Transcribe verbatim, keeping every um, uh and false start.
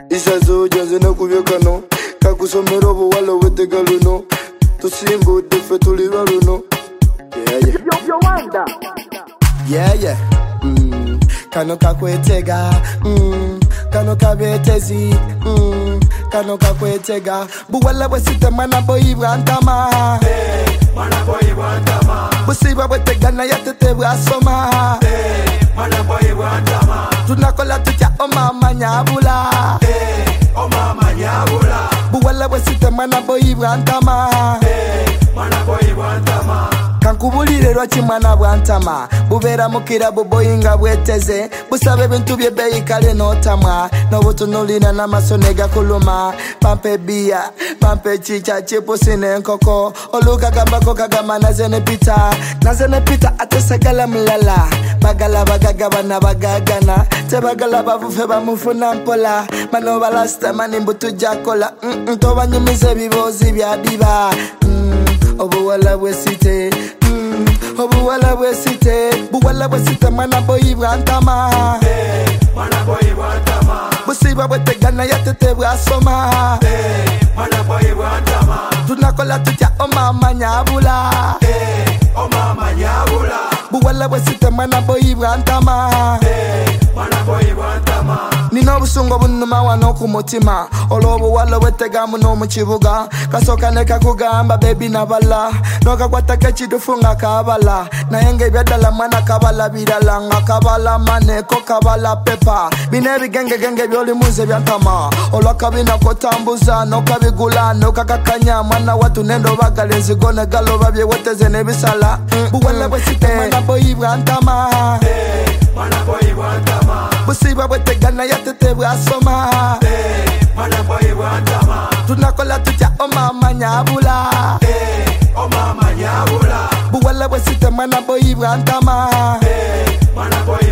Isazoja zina kubyekano kakusomera obuwala obwetega luno tusimbudde ffe tulirwa luno. Yeah, yeah. Yo, yo, wanda. Yeah, yeah. Mm. Kano kakwetega mm. Kano kabetezi mm. Kano kakwetega buwala bwesite mwana boyi bwantama hey, mwana boyi bwantama busiba bwetegana yatete bwasoma hey, mwana boyi bwantama tunakola tutya omama nyabula hey, omama nyabula buwala bwesite mwana boyi bwantama hey, mwana boyi bwantama kankubulire lwaki mwana bwantama bubeera mukira buboyinga bweteze busaba ebintu byebeeyi kale n'otamwa n'obutunulira n'amaso ne gakuluma pampa ebiya pampa ekica chipusi n'enkoko olukagambako kagamba naze ne pita naze ne pita ate sagala mulala bagala bagagabana bagagana tebagala bavufe bamufuna mpola bano balastamani mbutujjakola mm -mm, tobanyumiza ebiboozi byadiba mm, obuwala bwesite mm, obuwala bwesite buwala bwesite mwana boyi bwantama hey, mwana boyi bwantama busiba bwetegana yatete bwasoma hey, mwana boyi bwantama tunakola tutya omama nyabula hey, omama nyabula buwala bwesite mwana boyi bwantama hey, mwana boyi bwantama nina obusungu obunuma wano ku mutima olw'obuwala bwetegamu n'omu kibuga kasooka ne kakugamba bebi nabala n'okakwatako ekitufu nga kabala naye ng'ebyaddala mwana kabala birala nga kabala maneko kabala pepa bino ebigengegenge by'olimuze byantama olwakabina kotambuza n'okabigula n'okakakanya mwana watu n'endobagala enzigo ne galoba byeweteze n'ebisala buwala bwesite mwana boyi bwantama hey, mwana boyi bwantama busiba bwetegana yatete bwasoma hey, mwana boyi bwantama tunakola tutya omama nyabula hey, omama nyabula buwala bwesite mwana boyi bwantama hey, mwana boyi